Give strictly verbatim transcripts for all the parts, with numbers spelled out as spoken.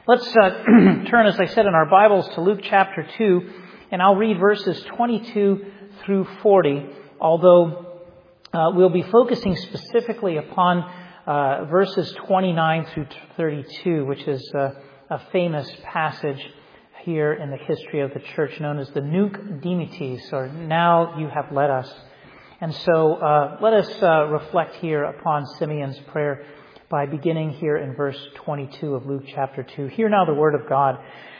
Let's uh, turn, as I said, in our Bibles to Luke chapter two, and I'll read verses twenty-two through forty, although uh, we'll be focusing specifically upon uh, verses twenty-nine through thirty-two, which is uh, a famous passage here in the history of the church known as the Nunc Dimittis, or Now You Have Led Us. And so uh, let us uh, reflect here upon Simeon's prayer by beginning here in verse twenty-two of Luke chapter two. Hear now the word of God.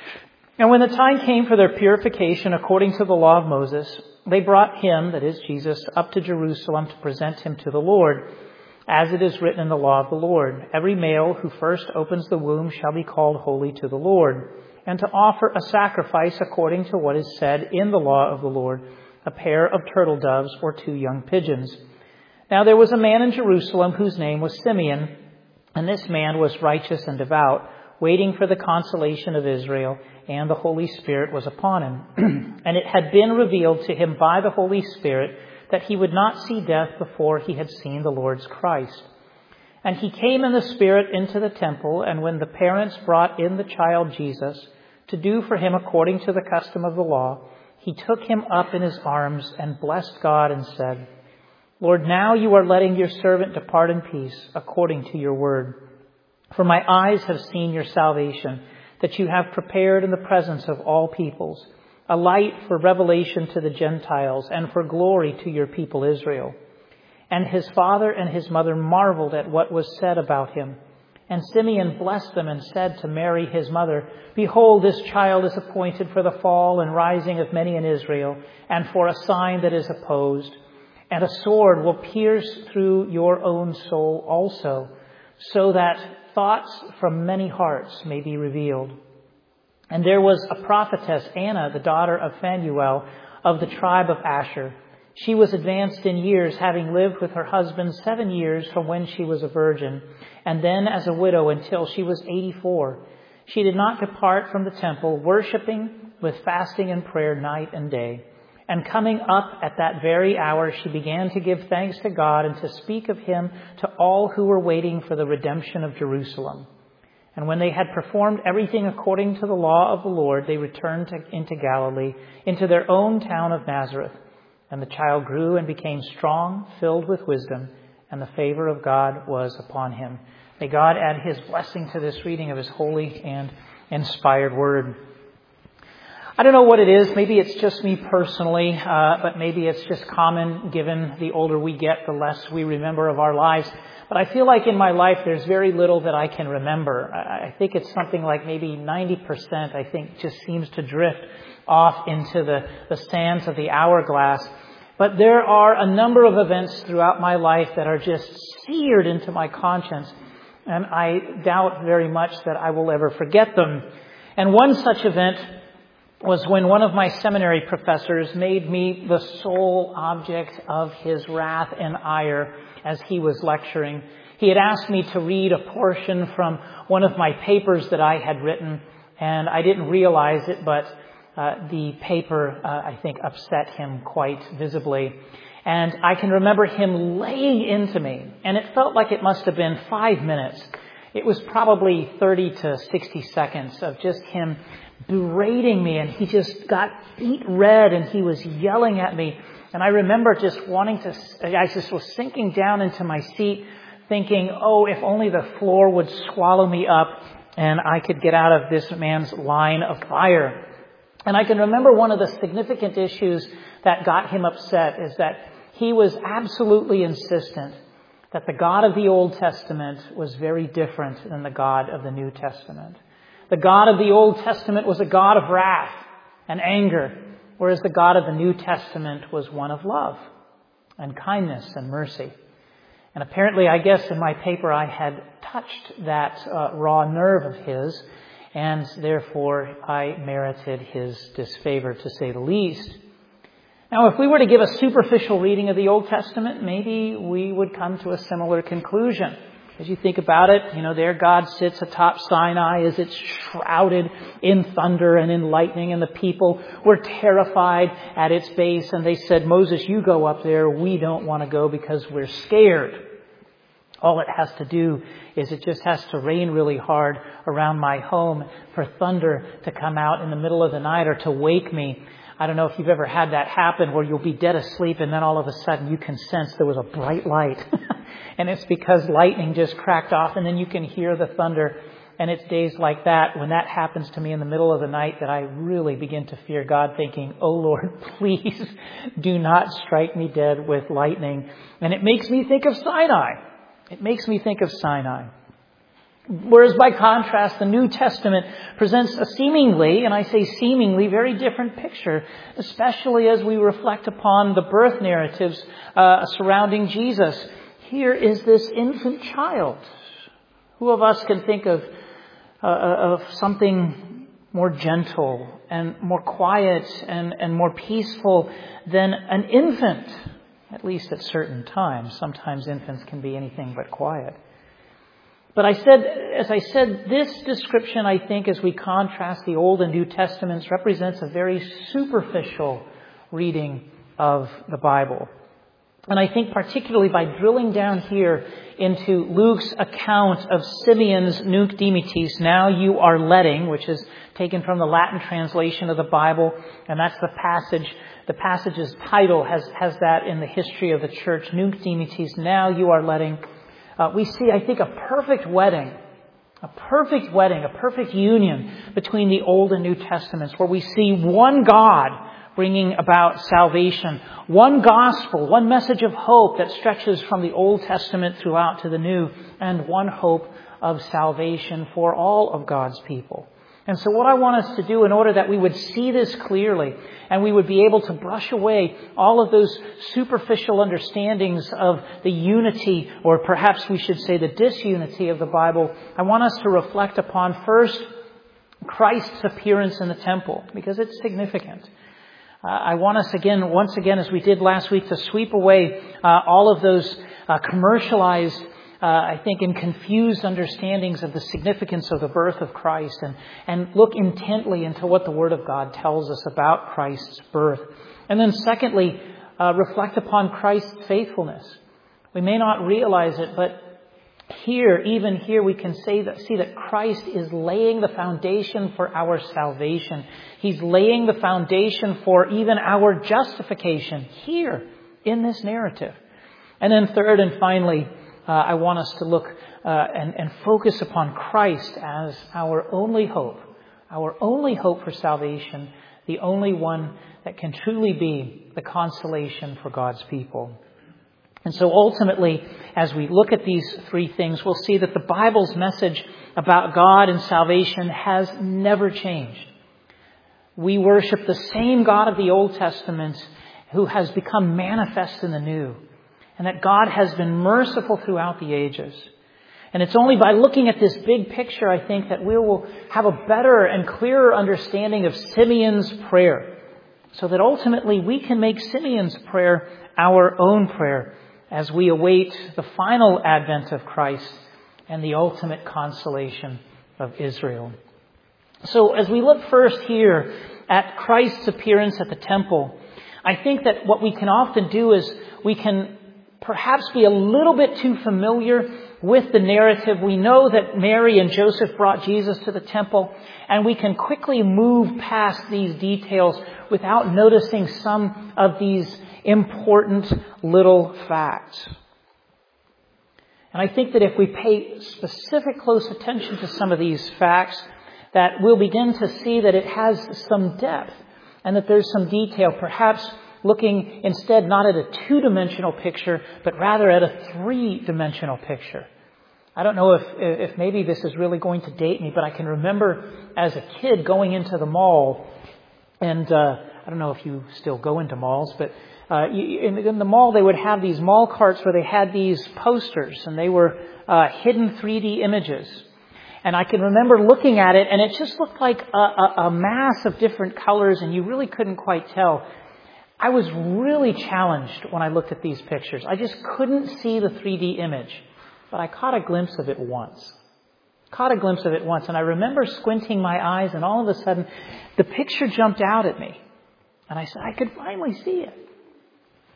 And when the time came for their purification according to the law of Moses, they brought him, that is Jesus, up to Jerusalem to present him to the Lord, as it is written in the law of the Lord. Every male who first opens the womb shall be called holy to the Lord, and to offer a sacrifice according to what is said in the law of the Lord, a pair of turtle doves or two young pigeons. Now there was a man in Jerusalem whose name was Simeon, and this man was righteous and devout, waiting for the consolation of Israel, and the Holy Spirit was upon him. And it had been revealed to him by the Holy Spirit that he would not see death before he had seen the Lord's Christ. And he came in the Spirit into the temple, and when the parents brought in the child Jesus to do for him according to the custom of the law, he took him up in his arms and blessed God and said, Lord, now you are letting your servant depart in peace according to your word. For my eyes have seen your salvation, that you have prepared in the presence of all peoples, a light for revelation to the Gentiles and for glory to your people Israel. And his father and his mother marveled at what was said about him. And Simeon blessed them and said to Mary, his mother, Behold, this child is appointed for the fall and rising of many in Israel, and for a sign that is opposed. And a sword will pierce through your own soul also, so that thoughts from many hearts may be revealed. And there was a prophetess, Anna, the daughter of Phanuel, of the tribe of Asher. She was advanced in years, having lived with her husband seven years from when she was a virgin, and then as a widow until she was eighty-four. She did not depart from the temple, worshiping with fasting and prayer night and day. And coming up at that very hour, she began to give thanks to God and to speak of him to all who were waiting for the redemption of Jerusalem. And when they had performed everything according to the law of the Lord, they returned to, into Galilee, into their own town of Nazareth. And the child grew and became strong, filled with wisdom, and the favor of God was upon him. May God add his blessing to this reading of his holy and inspired word. I don't know what it is. Maybe it's just me personally, uh, but maybe it's just common given the older we get, the less we remember of our lives. But I feel like in my life there's very little that I can remember. I, I think it's something like maybe ninety percent, I think, just seems to drift off into the, the sands of the hourglass. But there are a number of events throughout my life that are just seared into my conscience, and I doubt very much that I will ever forget them. And one such event was when one of my seminary professors made me the sole object of his wrath and ire as he was lecturing. He had asked me to read a portion from one of my papers that I had written, and I didn't realize it, but uh, the paper, uh, I think, upset him quite visibly. And I can remember him laying into me, and it felt like it must have been five minutes. It was probably thirty to sixty seconds of just him berating me, and he just got beet red and he was yelling at me. And I remember just wanting to, I just was sinking down into my seat thinking, oh, if only the floor would swallow me up and I could get out of this man's line of fire. And I can remember one of the significant issues that got him upset is that he was absolutely insistent that the God of the Old Testament was very different than the God of the New Testament. The God of the Old Testament was a God of wrath and anger, whereas the God of the New Testament was one of love and kindness and mercy. And apparently, I guess in my paper, I had touched that uh, raw nerve of his, and therefore I merited his disfavor, to say the least. Now, if we were to give a superficial reading of the Old Testament, maybe we would come to a similar conclusion. As you think about it, you know, there God sits atop Sinai as it's shrouded in thunder and in lightning, and the people were terrified at its base, and they said, Moses, you go up there. We don't want to go because we're scared. All it has to do is it just has to rain really hard around my home for thunder to come out in the middle of the night or to wake me. I don't know if you've ever had that happen where you'll be dead asleep and then all of a sudden you can sense there was a bright light. And it's because lightning just cracked off, and then you can hear the thunder. And it's days like that, when that happens to me in the middle of the night, that I really begin to fear God, thinking, oh Lord, please do not strike me dead with lightning. And it makes me think of Sinai. It makes me think of Sinai. Whereas by contrast, the New Testament presents a seemingly, and I say seemingly, very different picture, especially as we reflect upon the birth narratives uh, surrounding Jesus. Here is this infant child. Who of us can think of, uh, of something more gentle and more quiet and, and more peaceful than an infant? At least at certain times. Sometimes infants can be anything but quiet. But I said, as I said, this description, I think, as we contrast the Old and New Testaments, represents a very superficial reading of the Bible. And I think particularly by drilling down here into Luke's account of Simeon's Nunc Dimittis, now you are letting, which is taken from the Latin translation of the Bible, and that's the passage. The passage's title has, has that in the history of the church, Nunc Dimittis, now you are letting. Uh, we see, I think, a perfect wedding, a perfect wedding, a perfect union between the Old and New Testaments, where we see one God bringing about salvation, one gospel, one message of hope that stretches from the Old Testament throughout to the New, and one hope of salvation for all of God's people. And so what I want us to do, in order that we would see this clearly and we would be able to brush away all of those superficial understandings of the unity, or perhaps we should say the disunity of the Bible, I want us to reflect upon first Christ's appearance in the temple, because it's significant. Uh, I want us again, once again, as we did last week, to sweep away uh, all of those uh, commercialized Uh, I think in confused understandings of the significance of the birth of Christ, and, and look intently into what the Word of God tells us about Christ's birth. And then secondly, uh, reflect upon Christ's faithfulness. We may not realize it, but here, even here, we can say that, see that Christ is laying the foundation for our salvation. He's laying the foundation for even our justification here in this narrative. And then third and finally, Uh, I want us to look uh, and, and focus upon Christ as our only hope, our only hope for salvation, the only one that can truly be the consolation for God's people. And so ultimately, as we look at these three things, we'll see that the Bible's message about God and salvation has never changed. We worship the same God of the Old Testament who has become manifest in the New. And that God has been merciful throughout the ages. And it's only by looking at this big picture, I think, that we will have a better and clearer understanding of Simeon's prayer. So that ultimately we can make Simeon's prayer our own prayer as we await the final advent of Christ and the ultimate consolation of Israel. So as we look first here at Christ's appearance at the temple, I think that what we can often do is we can perhaps be a little bit too familiar with the narrative. We know that Mary and Joseph brought Jesus to the temple, and we can quickly move past these details without noticing some of these important little facts. And I think that if we pay specific close attention to some of these facts, that we'll begin to see that it has some depth and that there's some detail, perhaps looking instead not at a two-dimensional picture, but rather at a three-dimensional picture. I don't know if, if maybe this is really going to date me, but I can remember as a kid going into the mall, and uh, I don't know if you still go into malls, but uh, in, in the mall they would have these mall carts where they had these posters, and they were uh, hidden three D images. And I can remember looking at it, and it just looked like a, a, a mass of different colors, and you really couldn't quite tell. I was really challenged when I looked at these pictures. I just couldn't see the three D image, but I caught a glimpse of it once. Caught a glimpse of it once, and I remember squinting my eyes, and all of a sudden, the picture jumped out at me. And I said, I could finally see it.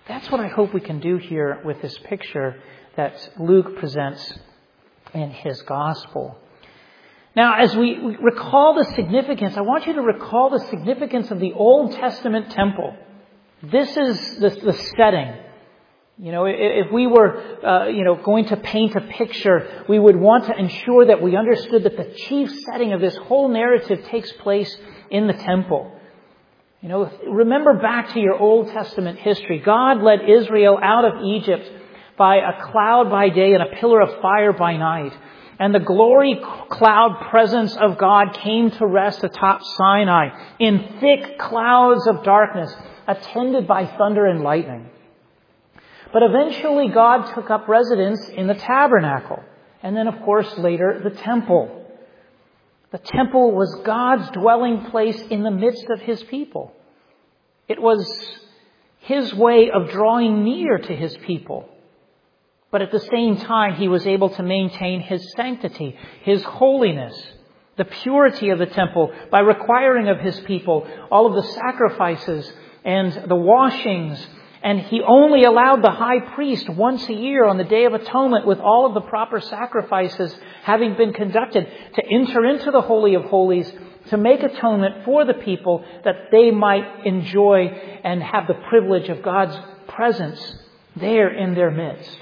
That's what I hope we can do here with this picture that Luke presents in his gospel. Now, as we recall the significance, I want you to recall the significance of the Old Testament temple. This is the, the setting. You know, if we were, uh, you know, going to paint a picture, we would want to ensure that we understood that the chief setting of this whole narrative takes place in the temple. You know, remember back to your Old Testament history. God led Israel out of Egypt by a cloud by day and a pillar of fire by night. And the glory cloud presence of God came to rest atop Sinai in thick clouds of darkness, attended by thunder and lightning. But eventually God took up residence in the tabernacle. And then, of course, later the temple. The temple was God's dwelling place in the midst of His people. It was His way of drawing near to His people. But at the same time, He was able to maintain His sanctity, His holiness, the purity of the temple by requiring of His people all of the sacrifices and the washings. And He only allowed the high priest once a year on the Day of Atonement, with all of the proper sacrifices having been conducted, to enter into the Holy of Holies, to make atonement for the people that they might enjoy and have the privilege of God's presence there in their midst.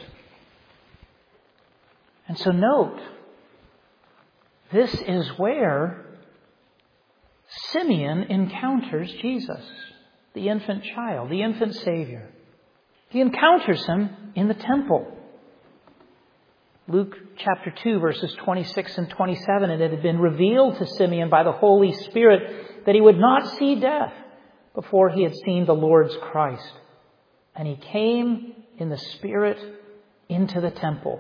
And so note, this is where Simeon encounters Jesus, the infant child, the infant Savior. He encounters Him in the temple. Luke chapter two, verses twenty-six and twenty-seven, and it had been revealed to Simeon by the Holy Spirit that he would not see death before he had seen the Lord's Christ. And he came in the Spirit into the temple.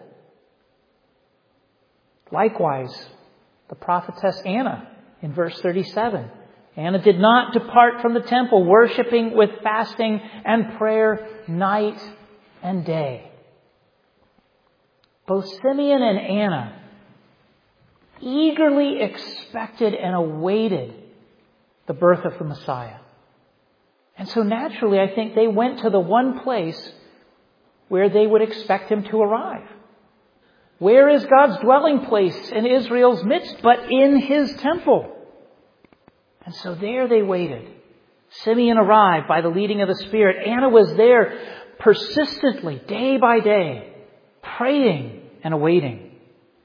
Likewise, the prophetess Anna in verse thirty-seven. Anna did not depart from the temple, worshiping with fasting and prayer night and day. Both Simeon and Anna eagerly expected and awaited the birth of the Messiah. And so naturally, I think they went to the one place where they would expect Him to arrive. Where is God's dwelling place in Israel's midst but in His temple? And so there they waited. Simeon arrived by the leading of the Spirit. Anna was there persistently, day by day, praying and awaiting.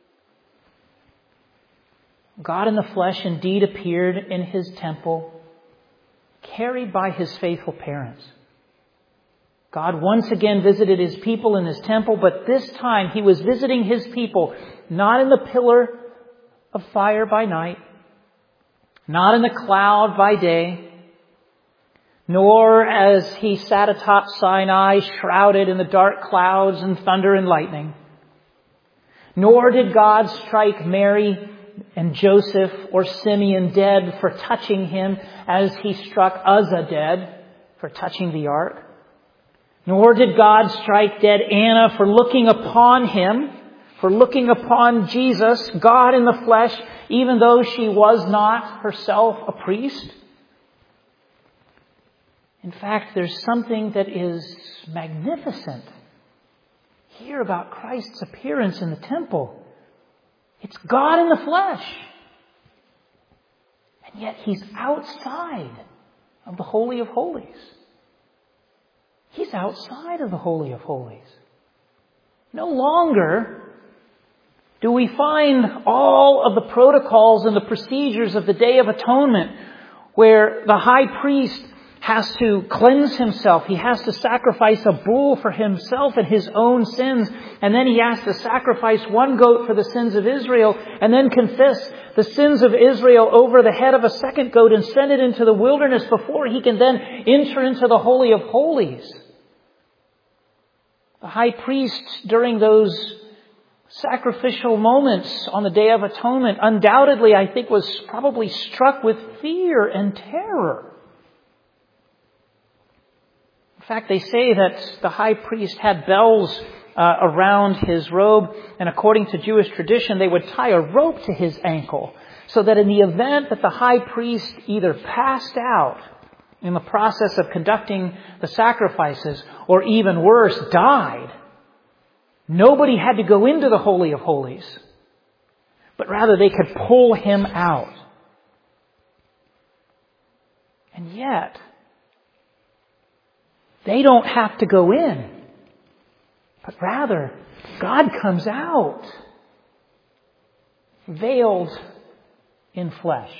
God in the flesh indeed appeared in His temple, carried by His faithful parents. God once again visited His people in His temple, but this time He was visiting His people not in the pillar of fire by night, not in the cloud by day, nor as He sat atop Sinai, shrouded in the dark clouds and thunder and lightning. Nor did God strike Mary and Joseph or Simeon dead for touching Him as He struck Uzzah dead for touching the ark. Nor did God strike dead Anna for looking upon Him, for looking upon Jesus, God in the flesh, even though she was not herself a priest. In fact, there's something that is magnificent here about Christ's appearance in the temple. It's God in the flesh. And yet He's outside of the Holy of Holies. He's outside of the Holy of Holies. No longer do we find all of the protocols and the procedures of the Day of Atonement where the high priest has to cleanse himself. He has to sacrifice a bull for himself and his own sins. And then he has to sacrifice one goat for the sins of Israel and then confess the sins of Israel over the head of a second goat and send it into the wilderness before he can then enter into the Holy of Holies. The high priest, during those sacrificial moments on the Day of Atonement, undoubtedly, I think, was probably struck with fear and terror. In fact, they say that the high priest had bells uh, around his robe, and according to Jewish tradition, they would tie a rope to his ankle, so that in the event that the high priest either passed out in the process of conducting the sacrifices, or even worse, died. Nobody had to go into the Holy of Holies, but rather they could pull him out. And yet, they don't have to go in, but rather God comes out, veiled in flesh,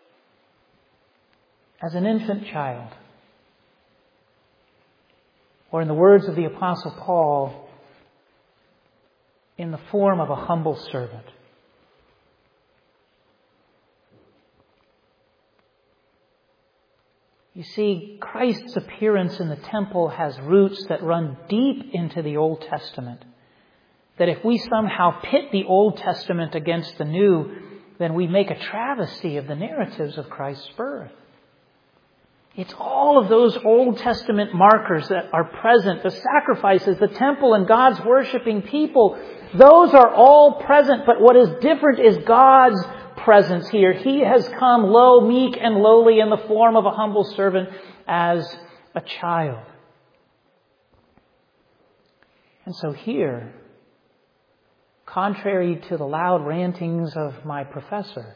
as an infant child. Or in the words of the Apostle Paul, in the form of a humble servant. You see, Christ's appearance in the temple has roots that run deep into the Old Testament. That if we somehow pit the Old Testament against the New, then we make a travesty of the narratives of Christ's birth. It's all of those Old Testament markers that are present, the sacrifices, the temple, and God's worshiping people. Those are all present, but what is different is God's presence here. He has come low, meek, and lowly in the form of a humble servant as a child. And so here, contrary to the loud rantings of my professor,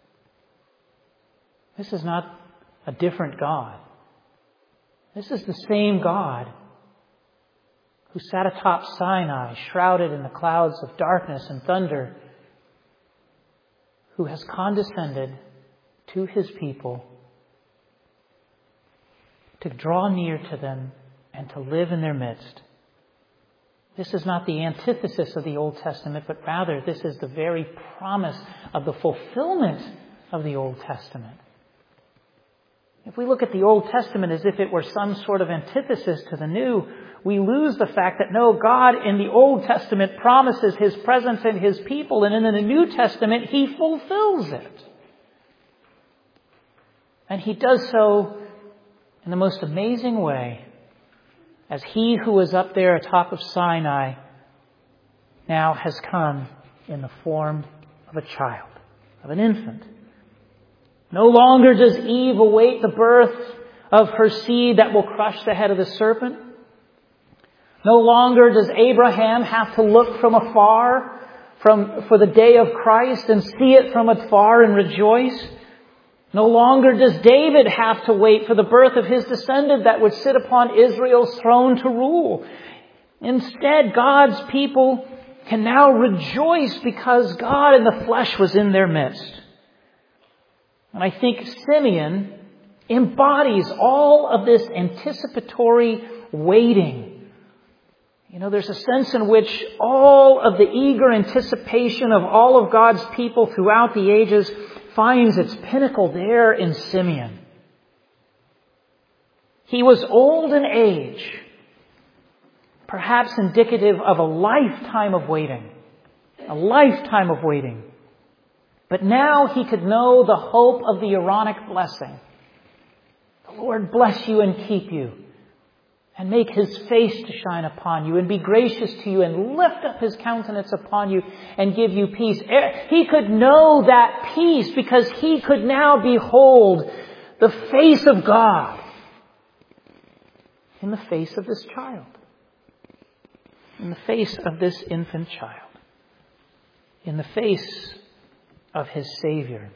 this is not a different God. This is the same God who sat atop Sinai, shrouded in the clouds of darkness and thunder, who has condescended to his people to draw near to them and to live in their midst. This is not the antithesis of the Old Testament, but rather this is the very promise of the fulfillment of the Old Testament. If we look at the Old Testament as if it were some sort of antithesis to the New, we lose the fact that no, God in the Old Testament promises His presence in His people, and in the New Testament He fulfills it. And He does so in the most amazing way, as He who was up there atop of Sinai now has come in the form of a child, of an infant. No longer does Eve await the birth of her seed that will crush the head of the serpent. No longer does Abraham have to look from afar from, for the day of Christ and see it from afar and rejoice. No longer does David have to wait for the birth of his descendant that would sit upon Israel's throne to rule. Instead, God's people can now rejoice because God in the flesh was in their midst. And I think Simeon embodies all of this anticipatory waiting. You know, there's a sense in which all of the eager anticipation of all of God's people throughout the ages finds its pinnacle there in Simeon. He was old in age, perhaps indicative of a lifetime of waiting. A lifetime of waiting. But now he could know the hope of the Aaronic blessing. The Lord bless you and keep you, and make His face to shine upon you, and be gracious to you, and lift up His countenance upon you, and give you peace. He could know that peace because he could now behold the face of God in the face of this child, in the face of this infant child, in the face of his Savior.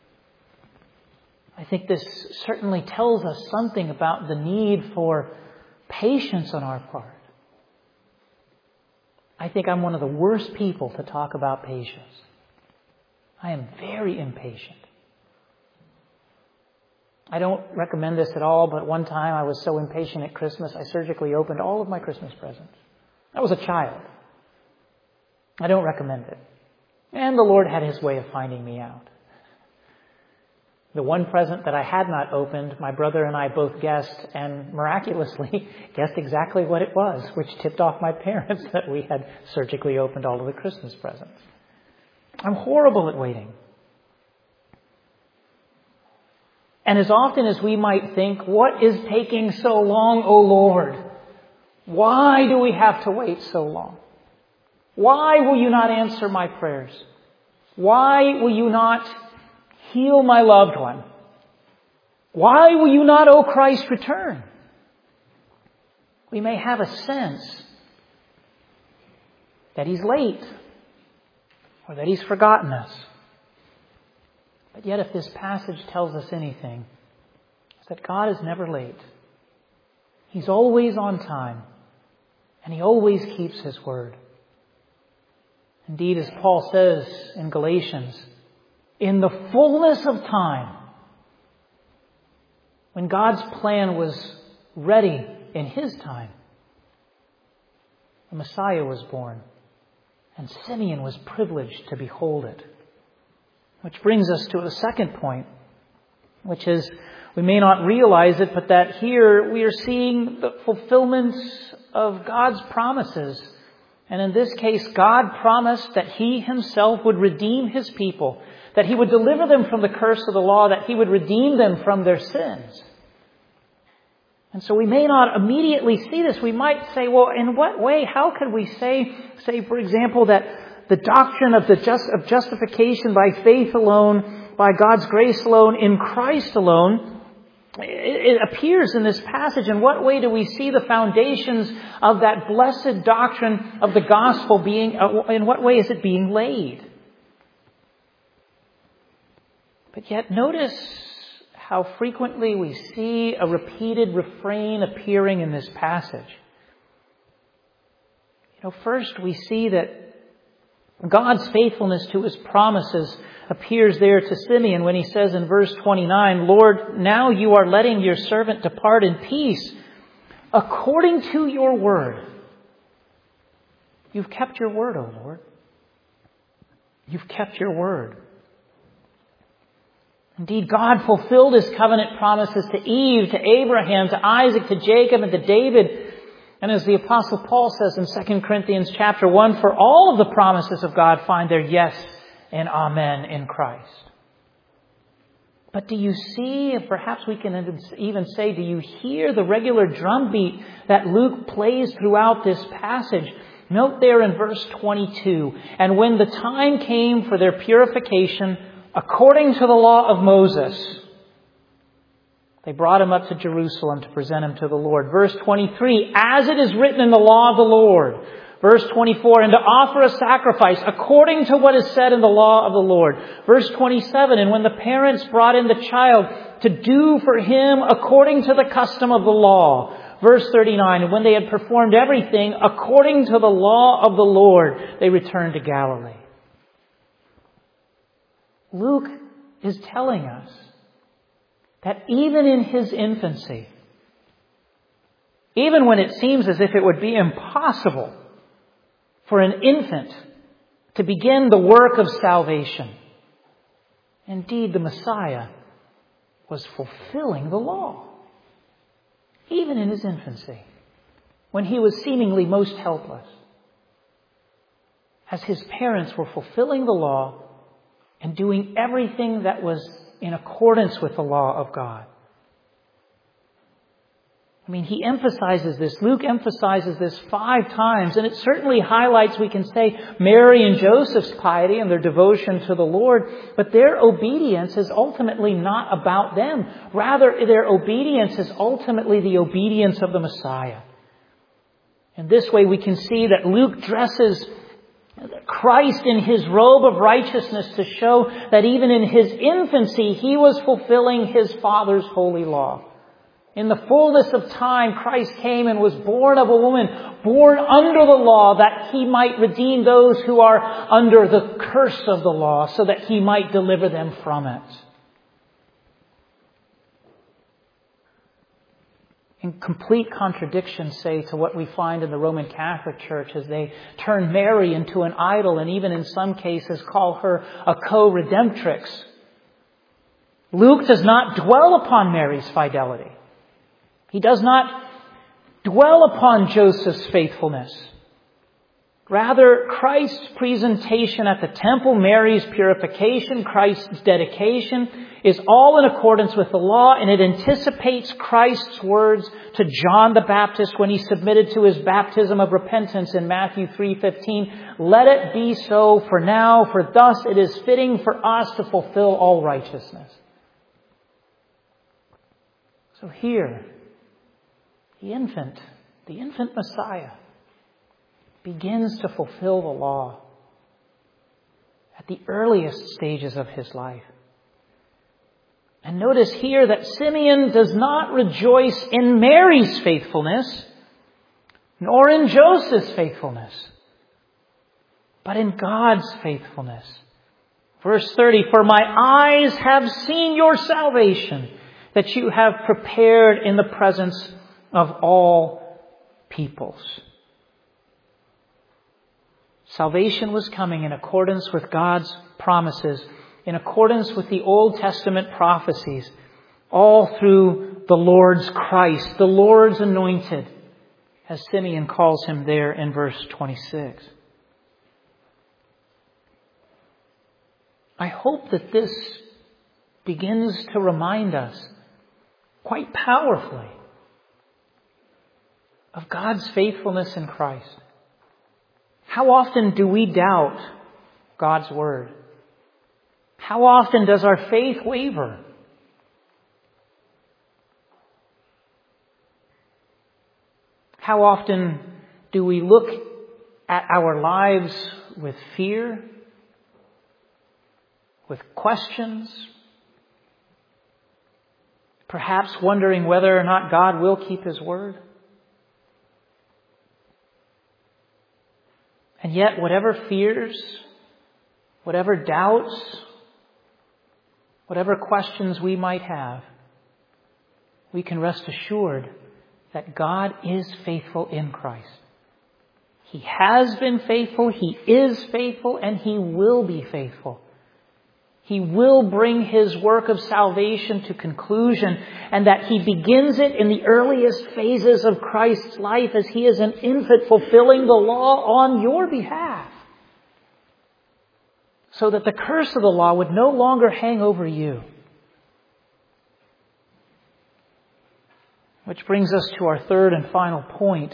I think this certainly tells us something about the need for patience on our part. I think I'm one of the worst people to talk about patience. I am very impatient. I don't recommend this at all, but one time I was so impatient at Christmas, I surgically opened all of my Christmas presents. I was a child. I don't recommend it. And the Lord had His way of finding me out. The one present that I had not opened, my brother and I both guessed, and miraculously guessed exactly what it was, which tipped off my parents that we had surgically opened all of the Christmas presents. I'm horrible at waiting. And as often as we might think, what is taking so long, O Lord? Why do we have to wait so long? Why will you not answer my prayers? Why will you not heal my loved one? Why will you not, O Christ, return? We may have a sense that He's late or that He's forgotten us. But yet if this passage tells us anything, it's that God is never late. He's always on time, and He always keeps His word. Indeed, as Paul says in Galatians, in the fullness of time, when God's plan was ready in His time, the Messiah was born, and Simeon was privileged to behold it. Which brings us to a second point, which is, we may not realize it, but that here we are seeing the fulfillment of God's promises. And in this case, God promised that He Himself would redeem His people, that He would deliver them from the curse of the law, that He would redeem them from their sins. And so we may not immediately see this. We might say, well, in what way? How could we say, say, for example, that the doctrine of the just of justification by faith alone, by God's grace alone, in Christ alone, it, it appears in this passage. In what way do we see the foundations of that blessed doctrine of the gospel being, in what way is it being laid? But yet notice how frequently we see a repeated refrain appearing in this passage. You know, first we see that God's faithfulness to His promises appears there to Simeon when he says in verse twenty-nine, Lord, now you are letting your servant depart in peace according to your word. You've kept your word, O Lord. You've kept your word. Indeed, God fulfilled His covenant promises to Eve, to Abraham, to Isaac, to Jacob, and to David. And as the Apostle Paul says in Second Corinthians chapter one, for all of the promises of God find their yes and amen in Christ. But do you see, and perhaps we can even say, do you hear the regular drumbeat that Luke plays throughout this passage? Note there in verse twenty-two, and when the time came for their purification, according to the law of Moses, they brought him up to Jerusalem to present him to the Lord. Verse twenty-three, as it is written in the law of the Lord. Verse twenty-four, and to offer a sacrifice according to what is said in the law of the Lord. Verse twenty-seven, and when the parents brought in the child, to do for him according to the custom of the law. Verse thirty-nine, and when they had performed everything according to the law of the Lord, they returned to Galilee. Luke is telling us that even in His infancy, even when it seems as if it would be impossible for an infant to begin the work of salvation, indeed the Messiah was fulfilling the law. Even in His infancy, when He was seemingly most helpless, as His parents were fulfilling the law and doing everything that was in accordance with the law of God. I mean, he emphasizes this. Luke emphasizes this five times, and it certainly highlights, we can say, Mary and Joseph's piety and their devotion to the Lord, but their obedience is ultimately not about them. Rather, their obedience is ultimately the obedience of the Messiah. In this way, we can see that Luke dresses Christ in His robe of righteousness to show that even in His infancy, He was fulfilling His Father's holy law. In the fullness of time, Christ came and was born of a woman, born under the law, that He might redeem those who are under the curse of the law, so that He might deliver them from it. In complete contradiction, say, to what we find in the Roman Catholic Church as they turn Mary into an idol and even in some cases call her a co-redemptrix. Luke does not dwell upon Mary's fidelity. He does not dwell upon Joseph's faithfulness. Rather, Christ's presentation at the temple, Mary's purification, Christ's dedication, is all in accordance with the law, and it anticipates Christ's words to John the Baptist when he submitted to his baptism of repentance in Matthew three fifteen. Let it be so for now, for thus it is fitting for us to fulfill all righteousness. So here, the infant, the infant Messiah, begins to fulfill the law at the earliest stages of his life. And notice here that Simeon does not rejoice in Mary's faithfulness, nor in Joseph's faithfulness, but in God's faithfulness. Verse thirty, "For my eyes have seen your salvation, that you have prepared in the presence of all peoples." Salvation was coming in accordance with God's promises, in accordance with the Old Testament prophecies, all through the Lord's Christ, the Lord's anointed, as Simeon calls him there in verse twenty-six. I hope that this begins to remind us quite powerfully of God's faithfulness in Christ. How often do we doubt God's word? How often does our faith waver? How often do we look at our lives with fear, with questions, perhaps wondering whether or not God will keep his word? And yet, whatever fears, whatever doubts, whatever questions we might have, we can rest assured that God is faithful in Christ. He has been faithful, He is faithful, and He will be faithful. He will bring His work of salvation to conclusion, and that He begins it in the earliest phases of Christ's life as He is an infant fulfilling the law on your behalf, so that the curse of the law would no longer hang over you. Which brings us to our third and final point,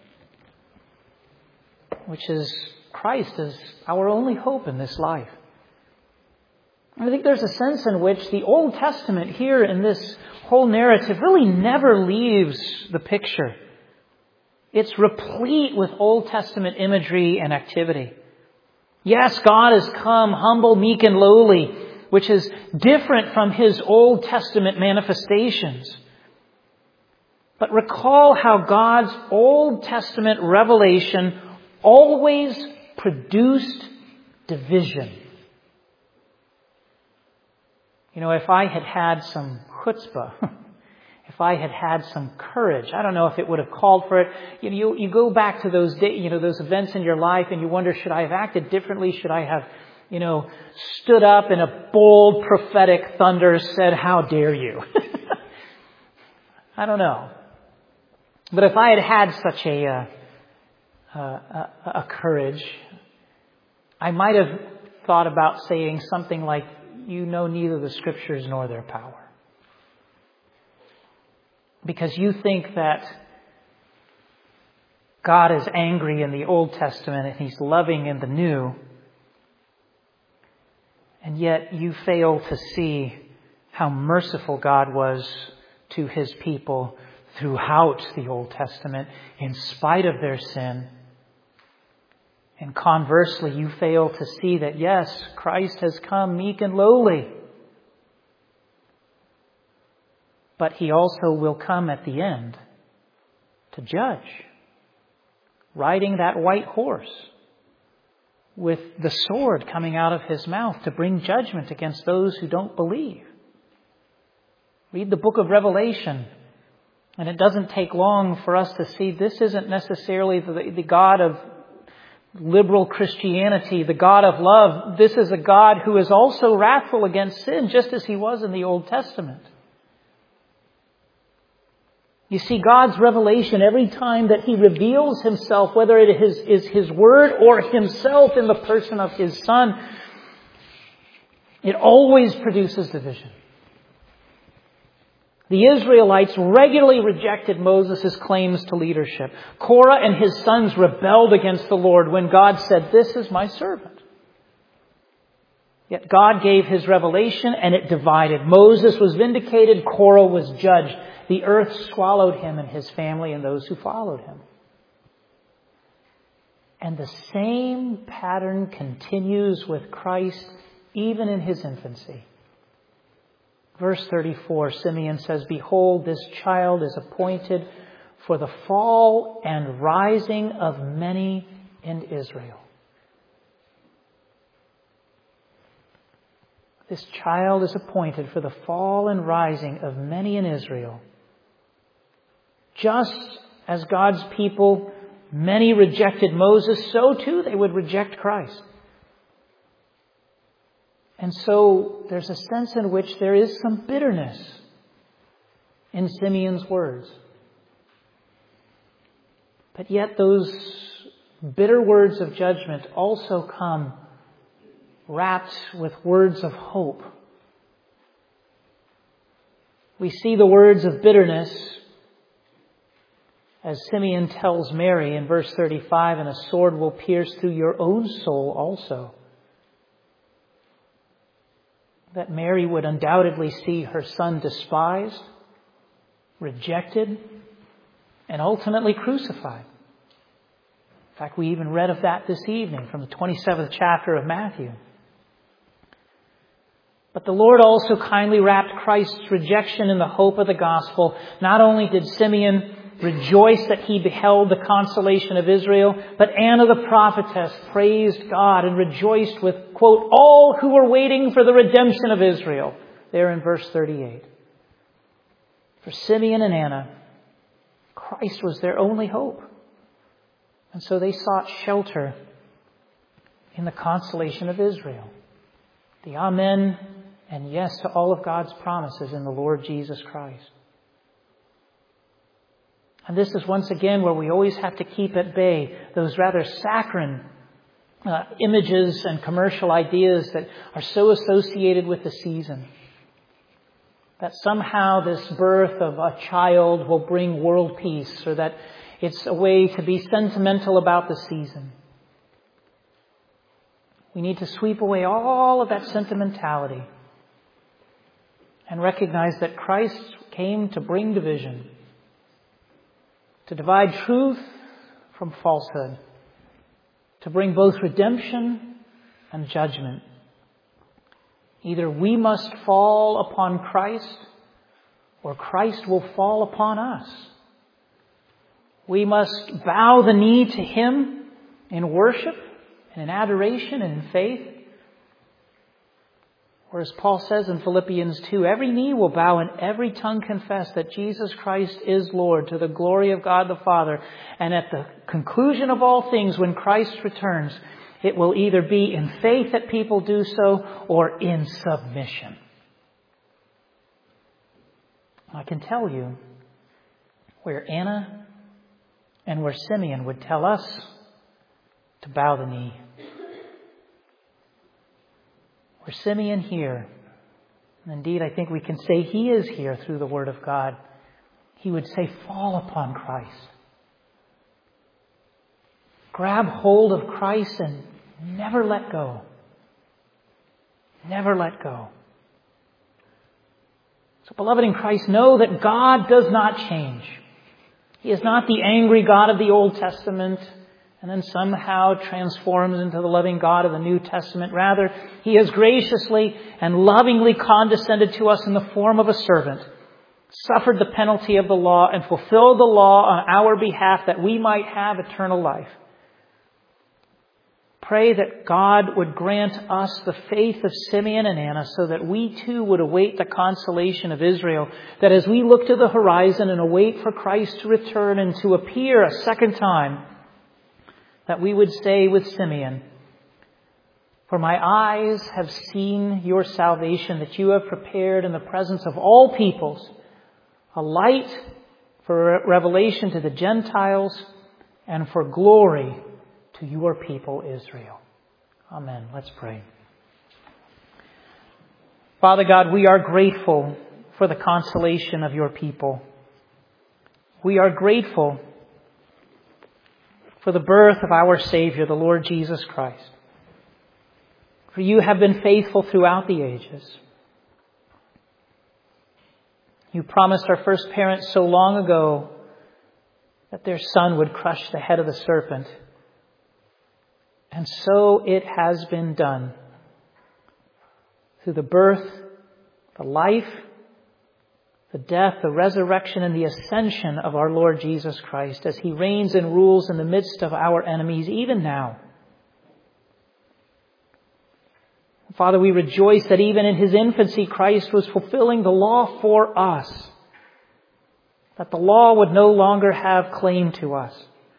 which is Christ is our only hope in this life. I think there's a sense in which the Old Testament here in this whole narrative really never leaves the picture. It's replete with Old Testament imagery and activity. Yes, God has come humble, meek, and lowly, which is different from His Old Testament manifestations. But recall how God's Old Testament revelation always produced division. You know, if I had had some chutzpah, if I had had some courage, I don't know if it would have called for it. You know, you, you go back to those day, you know, those events in your life, and you wonder, should I have acted differently? Should I have, you know, stood up in a bold prophetic thunder, said, "How dare you?" I don't know. But if I had had such a, uh, uh, a, a courage, I might have thought about saying something like, "You know neither the Scriptures nor their power." Because you think that God is angry in the Old Testament and He's loving in the New, and yet you fail to see how merciful God was to His people throughout the Old Testament in spite of their sin. And conversely, you fail to see that, yes, Christ has come meek and lowly, but He also will come at the end to judge, riding that white horse with the sword coming out of His mouth to bring judgment against those who don't believe. Read the book of Revelation, and it doesn't take long for us to see this isn't necessarily the, the God of liberal Christianity, the God of love. This is a God who is also wrathful against sin, just as He was in the Old Testament. You see, God's revelation, every time that He reveals Himself, whether it is, is His Word or Himself in the person of His Son, it always produces division. The Israelites regularly rejected Moses' claims to leadership. Korah and his sons rebelled against the Lord when God said, "This is my servant." Yet God gave his revelation and it divided. Moses was vindicated, Korah was judged. The earth swallowed him and his family and those who followed him. And the same pattern continues with Christ even in his infancy. Verse thirty-four, Simeon says, "Behold, this child is appointed for the fall and rising of many in Israel." This child is appointed for the fall and rising of many in Israel. Just as God's people, many rejected Moses, so too they would reject Christ. And so there's a sense in which there is some bitterness in Simeon's words. But yet those bitter words of judgment also come wrapped with words of hope. We see the words of bitterness as Simeon tells Mary in verse thirty-five, "And a sword will pierce through your own soul also." That Mary would undoubtedly see her son despised, rejected, and ultimately crucified. In fact, we even read of that this evening from the twenty-seventh chapter of Matthew. But the Lord also kindly wrapped Christ's rejection in the hope of the gospel. Not only did Simeon rejoice that he beheld the consolation of Israel, but Anna the prophetess praised God and rejoiced with, quote, "all who were waiting for the redemption of Israel," there in verse thirty-eight. For Simeon and Anna, Christ was their only hope. And so they sought shelter in the consolation of Israel. The amen and yes to all of God's promises in the Lord Jesus Christ. And this is once again where we always have to keep at bay those rather saccharine uh, images and commercial ideas that are so associated with the season. That somehow this birth of a child will bring world peace, or that it's a way to be sentimental about the season. We need to sweep away all of that sentimentality and recognize that Christ came to bring division, to divide truth from falsehood, to bring both redemption and judgment. Either we must fall upon Christ, or Christ will fall upon us. We must bow the knee to him in worship and in adoration and in faith. Or as Paul says in Philippians two, every knee will bow and every tongue confess that Jesus Christ is Lord, to the glory of God the Father. And at the conclusion of all things, when Christ returns, it will either be in faith that people do so or in submission. I can tell you where Anna and where Simeon would tell us to bow the knee. Where Simeon here, and indeed I think we can say he is here through the Word of God, he would say, fall upon Christ. Grab hold of Christ and never let go. Never let go. So, beloved in Christ, know that God does not change. He is not the angry God of the Old Testament and then somehow transforms into the loving God of the New Testament. Rather, he has graciously and lovingly condescended to us in the form of a servant, suffered the penalty of the law, and fulfilled the law on our behalf that we might have eternal life. Pray that God would grant us the faith of Simeon and Anna so that we too would await the consolation of Israel, that as we look to the horizon and await for Christ to return and to appear a second time, that we would say with Simeon, "For my eyes have seen your salvation that you have prepared in the presence of all peoples, a light for revelation to the Gentiles and for glory to your people Israel." Amen. Let's pray. Father God, we are grateful for the consolation of your people. We are grateful for the birth of our Savior, the Lord Jesus Christ. For you have been faithful throughout the ages. You promised our first parents so long ago that their son would crush the head of the serpent. And so it has been done. Through the birth, the life, the death, the resurrection, and the ascension of our Lord Jesus Christ as He reigns and rules in the midst of our enemies, even now. Father, we rejoice that even in His infancy, Christ was fulfilling the law for us. That the law would no longer have claim to us.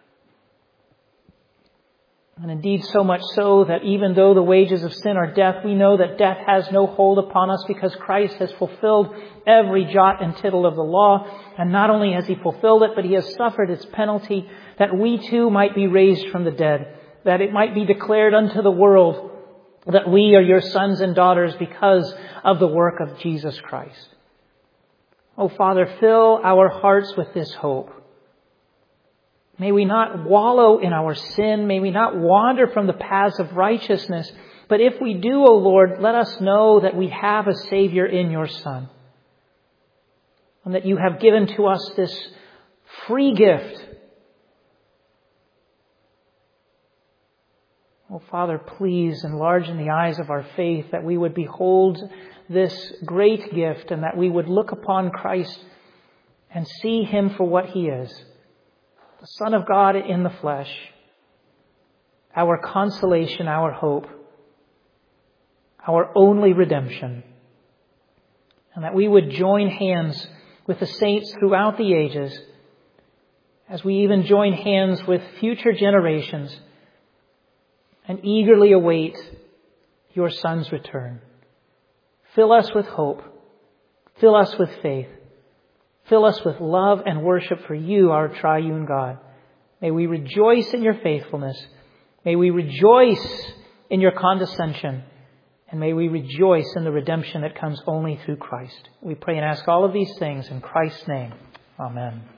And indeed, so much so that even though the wages of sin are death, we know that death has no hold upon us because Christ has fulfilled every jot and tittle of the law. And not only has He fulfilled it, but He has suffered its penalty that we too might be raised from the dead, that it might be declared unto the world that we are your sons and daughters because of the work of Jesus Christ. Oh, Father, fill our hearts with this hope. May we not wallow in our sin. May we not wander from the paths of righteousness. But if we do, O Lord, let us know that we have a Savior in your Son. And that you have given to us this free gift. Oh, Father, please enlarge in the eyes of our faith that we would behold this great gift and that we would look upon Christ and see Him for what He is. The Son of God in the flesh, our consolation, our hope, our only redemption. And that we would join hands with the saints throughout the ages, as we even join hands with future generations and eagerly await your Son's return. Fill us with hope. Fill us with faith. Fill us with love and worship for you, our triune God. May we rejoice in your faithfulness. May we rejoice in your condescension. And may we rejoice in the redemption that comes only through Christ. We pray and ask all of these things in Christ's name. Amen.